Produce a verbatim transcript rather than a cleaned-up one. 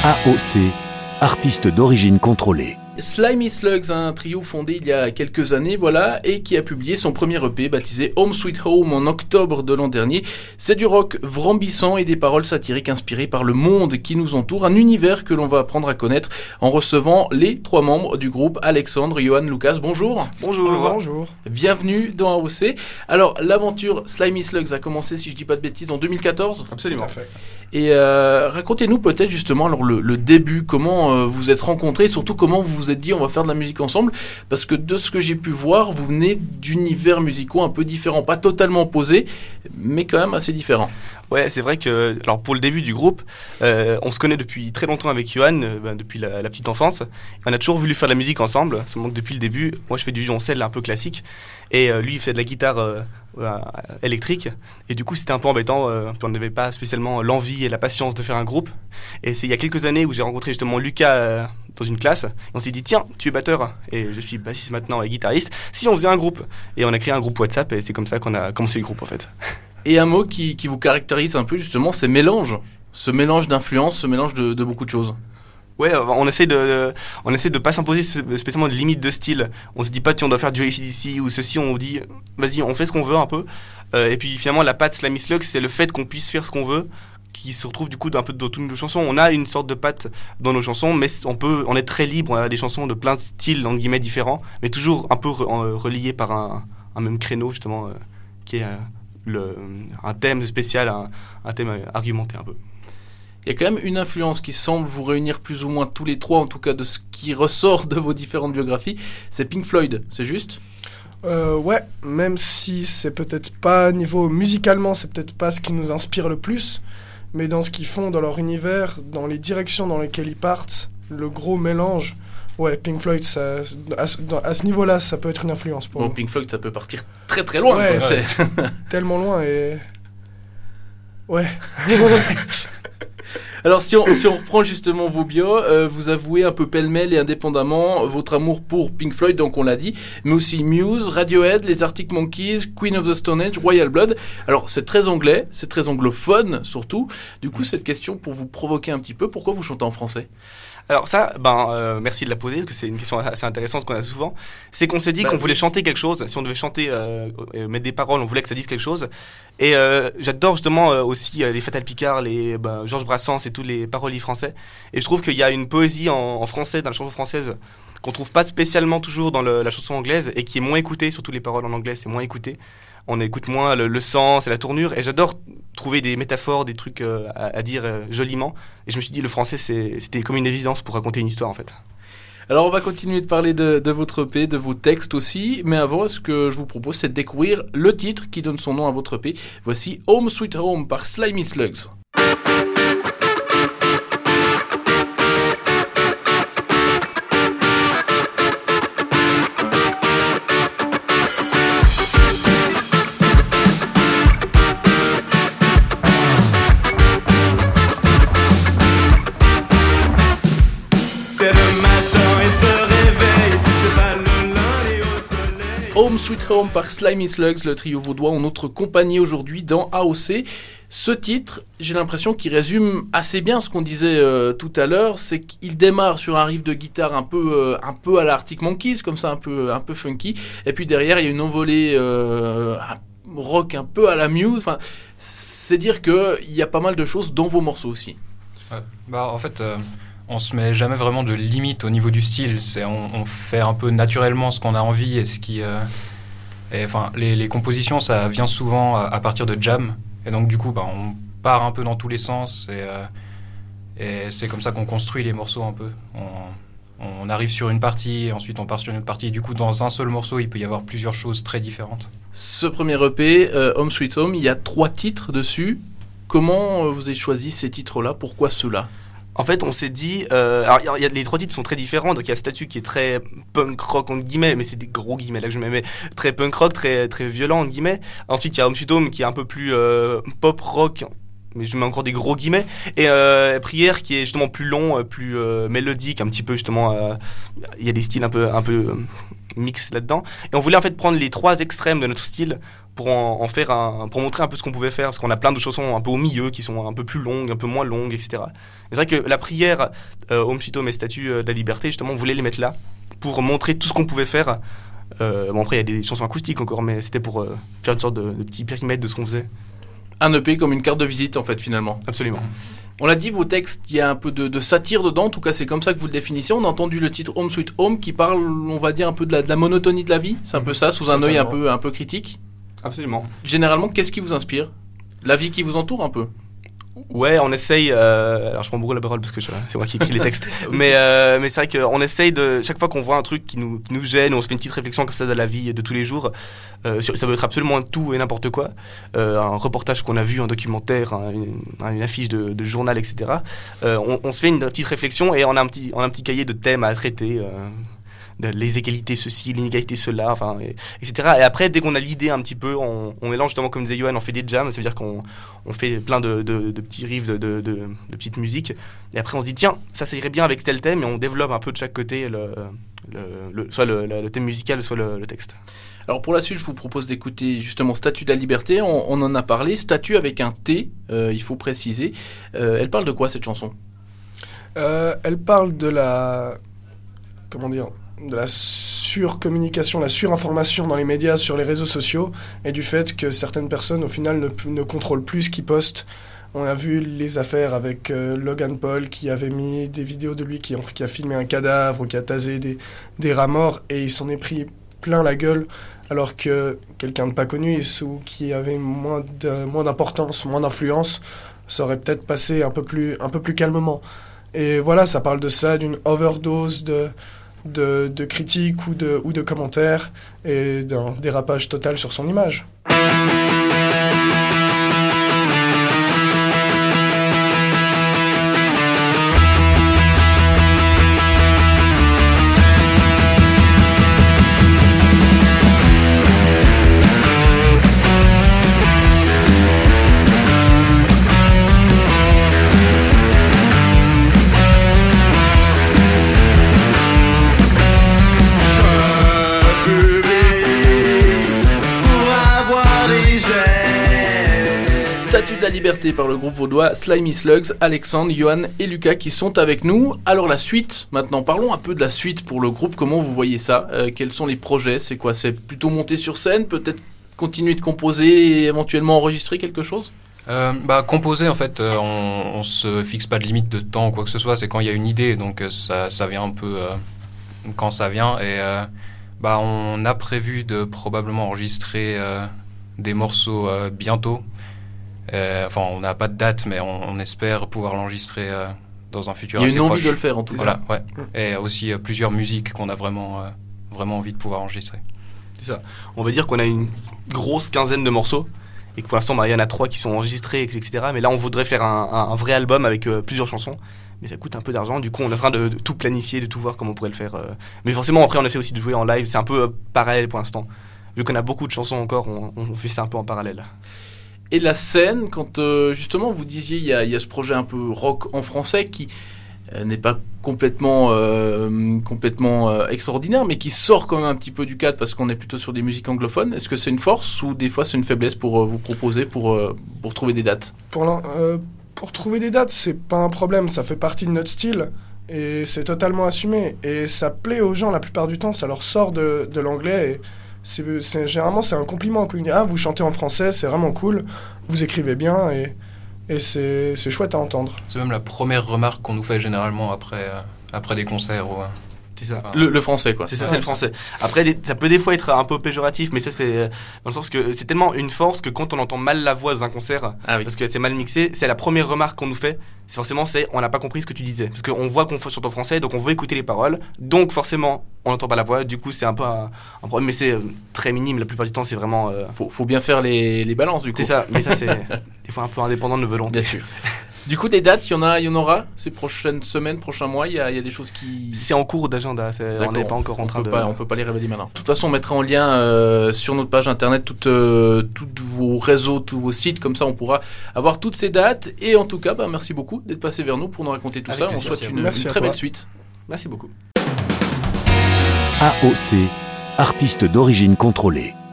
A O C, artiste d'origine contrôlée. Slimy Slugs, un trio fondé il y a quelques années, voilà, et qui a publié son premier E P baptisé Home Sweet Home en octobre de l'an dernier. C'est du rock vrambissant et des paroles satiriques inspirées par le monde qui nous entoure, un univers que l'on va apprendre à connaître en recevant les trois membres du groupe, Alexandre, Johan, Lucas. Bonjour. Bonjour. Bonjour. Bienvenue dans A O C. Alors, l'aventure Slimy Slugs a commencé, si je dis pas de bêtises, en deux mille quatorze. Absolument. Tout à fait. Et euh, racontez-nous peut-être justement alors le, le début, comment euh, vous êtes rencontrés, et surtout comment vous vous êtes dit on va faire de la musique ensemble, parce que de ce que j'ai pu voir, vous venez d'univers musicaux un peu différents, pas totalement opposés, mais quand même assez différents. Ouais, c'est vrai que alors pour le début du groupe, euh, on se connaît depuis très longtemps avec Johan, euh, ben, depuis la, la petite enfance. On a toujours voulu faire de la musique ensemble, ça montre depuis le début. Moi, je fais du violoncelle un peu classique, et euh, lui, il fait de la guitare euh, euh, électrique. Et du coup, c'était un peu embêtant. Euh, on n'avait pas spécialement l'envie et la patience de faire un groupe. Et c'est il y a quelques années où j'ai rencontré justement Lucas euh, dans une classe. Et on s'est dit, tiens, tu es batteur et je suis bassiste maintenant et guitariste. Si on faisait un groupe, et on a créé un groupe WhatsApp, et c'est comme ça qu'on a commencé le groupe en fait. Et un mot qui, qui vous caractérise un peu justement, c'est mélange. Ce mélange d'influences, ce mélange de, de beaucoup de choses. Ouais, on essaie de, on essaie de pas s'imposer spécialement de limites de style. On se dit pas, tiens, on doit faire du A C D C ou ceci, on dit, vas-y, on fait ce qu'on veut un peu. Euh, et puis finalement, la patte Slimy Slugs, c'est le fait qu'on puisse faire ce qu'on veut, qui se retrouve du coup un peu dans toutes nos chansons. On a une sorte de patte dans nos chansons, mais on peut, on est très libre. On a des chansons de plein de styles, entre guillemets, différents, mais toujours un peu re, reliés par un, un même créneau, justement, euh, qui est euh, le, un thème spécial, un, un thème argumenté un peu. Il y a quand même une influence qui semble vous réunir plus ou moins tous les trois, en tout cas de ce qui ressort de vos différentes biographies, c'est Pink Floyd, c'est juste ? Euh, ouais, même si c'est peut-être pas, niveau musicalement, c'est peut-être pas ce qui nous inspire le plus, mais dans ce qu'ils font, dans leur univers, dans les directions dans lesquelles ils partent, le gros mélange, ouais, Pink Floyd, ça, à, ce, à ce niveau-là, ça peut être une influence pour bon, nous. Pink Floyd, ça peut partir très très loin. Ouais, quoi, ouais. C'est... tellement loin et... Ouais. Alors si on, si on reprend justement vos bios, euh, vous avouez un peu pêle-mêle et indépendamment votre amour pour Pink Floyd, donc on l'a dit, mais aussi Muse, Radiohead, les Arctic Monkeys, Queen of the Stone Age, Royal Blood. Alors c'est très anglais, c'est très anglophone surtout. Du coup, cette question pour vous provoquer un petit peu, pourquoi vous chantez en français ? Alors ça, ben, euh, merci de la poser, parce que c'est une question assez intéressante qu'on a souvent. C'est qu'on s'est dit bah, qu'on oui. voulait chanter quelque chose. Si on devait chanter, euh, mettre des paroles, on voulait que ça dise quelque chose. Et euh, j'adore justement euh, aussi euh, les Fatal Picard, les ben, Georges Brassens et tous les paroliers français. Et je trouve qu'il y a une poésie en, en français, dans la chanson française, qu'on trouve pas spécialement toujours dans le, la chanson anglaise, et qui est moins écoutée, surtout les paroles en anglais, c'est moins écouté. On écoute moins le, le sens et la tournure, et j'adore trouver des métaphores, des trucs euh, à, à dire euh, joliment. Et je me suis dit, le français, c'est, c'était comme une évidence pour raconter une histoire, en fait. Alors, on va continuer de parler de, de votre E P, de vos textes aussi. Mais avant, ce que je vous propose, c'est de découvrir le titre qui donne son nom à votre E P. Voici Home Sweet Home par Slimy Slugs. Home Sweet Home par Slimy Slugs, le trio vaudois en notre compagnie aujourd'hui dans A O C. Ce titre, j'ai l'impression qu'il résume assez bien ce qu'on disait euh, tout à l'heure, c'est qu'il démarre sur un riff de guitare un peu, euh, un peu à la Arctic Monkeys, comme ça un peu, un peu funky, et puis derrière il y a une envolée euh, un rock un peu à la Muse, enfin, c'est dire qu'il y a pas mal de choses dans vos morceaux aussi. Ouais. Bah, en fait... Euh... On se met jamais vraiment de limite au niveau du style. C'est, on, on fait un peu naturellement ce qu'on a envie et ce qui. Euh, et, enfin, les, les compositions, ça vient souvent à, à partir de jam. Et donc, du coup, bah, on part un peu dans tous les sens. Et, euh, et c'est comme ça qu'on construit les morceaux un peu. On, on arrive sur une partie, ensuite on part sur une autre partie. Et du coup, dans un seul morceau, il peut y avoir plusieurs choses très différentes. Ce premier E P, euh, Home Sweet Home, il y a trois titres dessus. Comment euh, vous avez choisi ces titres-là ? Pourquoi ceux-là ? En fait, on s'est dit... Euh, alors, y a, les trois titres sont très différents. Donc, il y a Statue qui est très punk rock, entre guillemets, mais c'est des gros guillemets là que je mets, mais très punk rock, très, très violent, entre guillemets. Ensuite, il y a Home Sweet Home qui est un peu plus euh, pop rock, mais je mets encore des gros guillemets. Et euh, Prière qui est justement plus long, plus euh, mélodique, un petit peu justement... Il euh, y a des styles un peu, un peu euh, mix là-dedans. Et on voulait en fait prendre les trois extrêmes de notre style pour en, en faire un, pour montrer un peu ce qu'on pouvait faire, parce qu'on a plein de chansons un peu au milieu qui sont un peu plus longues, un peu moins longues, et cetera. Et c'est vrai que la prière, euh, Home Sweet Home et Statue de la Liberté, justement, on voulait les mettre là pour montrer tout ce qu'on pouvait faire. Euh, bon, après, il y a des chansons acoustiques encore, mais c'était pour euh, faire une sorte de, de petit périmètre de ce qu'on faisait. Un E P comme une carte de visite, en fait, finalement. Absolument. On l'a dit, vos textes, il y a un peu de, de satire dedans, en tout cas c'est comme ça que vous le définissez. On a entendu le titre Home Sweet Home qui parle, on va dire, un peu de la, de la monotonie de la vie. C'est un peu ça, sous un œil un peu, un peu critique. Absolument. Généralement, qu'est-ce qui vous inspire ? La vie qui vous entoure un peu ? Ouais, on essaye. Euh, alors je prends beaucoup la parole parce que je, c'est moi qui écris les textes. mais euh, mais c'est vrai qu'on essaye de chaque fois qu'on voit un truc qui nous qui nous gêne, on se fait une petite réflexion comme ça de la vie de tous les jours. Euh, ça peut être absolument tout et n'importe quoi. Euh, un reportage qu'on a vu, un documentaire, un, une, une affiche de, de journal, et cetera. Euh, on, on se fait une petite réflexion et on a un petit on a un petit cahier de thèmes à traiter. Euh, les égalités ceci, l'inégalité cela, enfin, et, etc. Et après, dès qu'on a l'idée un petit peu, on, on mélange justement, comme disait Johan, on fait des jams, ça veut dire qu'on on fait plein de, de, de petits riffs, de, de, de, de petites musiques. Et après, on se dit, tiens, ça, ça irait bien avec tel thème, et on développe un peu de chaque côté, le, le, le, soit le, le thème musical, soit le, le texte. Alors pour la suite, je vous propose d'écouter justement Statue de la Liberté. On, on en a parlé, Statue avec un T, euh, il faut préciser. Euh, elle parle de quoi cette chanson ? euh, Elle parle de la... Comment dire ? de la surcommunication, la surinformation dans les médias, sur les réseaux sociaux, et du fait que certaines personnes, au final, ne, ne contrôlent plus ce qu'ils postent. On a vu les affaires avec euh, Logan Paul, qui avait mis des vidéos de lui qui, ont, qui a filmé un cadavre, ou qui a tasé des, des rats morts, et il s'en est pris plein la gueule, alors que quelqu'un de pas connu, ou qui avait moins, de, moins d'importance, moins d'influence, ça aurait peut-être passé un peu plus, un peu plus calmement. Et voilà, ça parle de ça, d'une overdose de... De, de critiques ou de, ou de commentaires et d'un dérapage total sur son image. Statue de la Liberté par le groupe vaudois Slimy Slugs, Alexandre, Johan et Lucas qui sont avec nous. Alors la suite, maintenant parlons un peu de la suite pour le groupe, comment vous voyez ça, euh, quels sont les projets, c'est quoi, c'est plutôt monter sur scène, peut-être continuer de composer et éventuellement enregistrer quelque chose ? Euh, bah, composer, en fait, euh, on, on se fixe pas de limite de temps ou quoi que ce soit, c'est quand il y a une idée, donc euh, ça, ça vient un peu euh, quand ça vient. Et euh, bah, on a prévu de probablement enregistrer euh, des morceaux euh, bientôt. Euh, enfin, on n'a pas de date, mais on, on espère pouvoir l'enregistrer euh, dans un futur assez proche. Il y a une envie de le faire, en tout voilà, cas. Ouais. Et aussi euh, plusieurs musiques qu'on a vraiment, euh, vraiment envie de pouvoir enregistrer. C'est ça. On va dire qu'on a une grosse quinzaine de morceaux et que pour l'instant, bah, il y en a trois qui sont enregistrés, et cetera. Mais là, on voudrait faire un, un, un vrai album avec euh, plusieurs chansons. Mais ça coûte un peu d'argent. Du coup, on est en train de, de tout planifier, de tout voir comment on pourrait le faire. Euh. Mais forcément, après, on essaie aussi de jouer en live. C'est un peu euh, parallèle pour l'instant. Vu qu'on a beaucoup de chansons encore, on, on fait ça un peu en parallèle. Et la scène, quand euh, justement vous disiez il y, y a ce projet un peu rock en français qui euh, n'est pas complètement, euh, complètement euh, extraordinaire, mais qui sort quand même un petit peu du cadre parce qu'on est plutôt sur des musiques anglophones. Est-ce que c'est une force ou des fois c'est une faiblesse pour euh, vous proposer, pour, euh, pour trouver des dates ? Pour, euh, pour trouver des dates, c'est pas un problème, ça fait partie de notre style et c'est totalement assumé. Et ça plaît aux gens la plupart du temps, ça leur sort de, de l'anglais et C'est, c'est, généralement, c'est un compliment. Ah, vous chantez en français, c'est vraiment cool. Vous écrivez bien et, et c'est, c'est chouette à entendre. C'est même la première remarque qu'on nous fait généralement après, euh, après des concerts. Ou, euh, c'est ça. Enfin, le, le français, quoi. C'est ça, ouais, c'est le français. Après, des, ça peut des fois être un peu péjoratif, mais ça, c'est dans le sens que c'est tellement une force que quand on entend mal la voix dans un concert, ah oui. parce que c'est mal mixé, c'est la première remarque qu'on nous fait. C'est forcément, c'est on n'a pas compris ce que tu disais. Parce qu'on voit qu'on chante en français, donc on veut écouter les paroles. Donc forcément, on n'entend pas la voix. Du coup, c'est un peu un, un problème, mais c'est euh, très minime. La plupart du temps, c'est vraiment. Euh... Faut, faut bien faire les, les balances, du coup. C'est ça, mais ça, c'est des fois un peu indépendant de nos volontés. Bien sûr. Du coup, des dates, il y en a, il y en aura ces prochaines semaines, prochains mois. Il y a, il y a des choses qui. C'est en cours d'agenda. C'est, on n'est pas encore en train on peut de. Pas, on peut pas les révéler maintenant. De toute façon, on mettra en lien euh, sur notre page internet toutes, euh, toutes vos réseaux, tous vos sites. Comme ça, on pourra avoir toutes ces dates. Et en tout cas, bah, merci beaucoup d'être passé vers nous pour nous raconter tout Avec ça. On souhaite une, une très belle suite. Merci beaucoup. A O C, artiste d'origine contrôlée.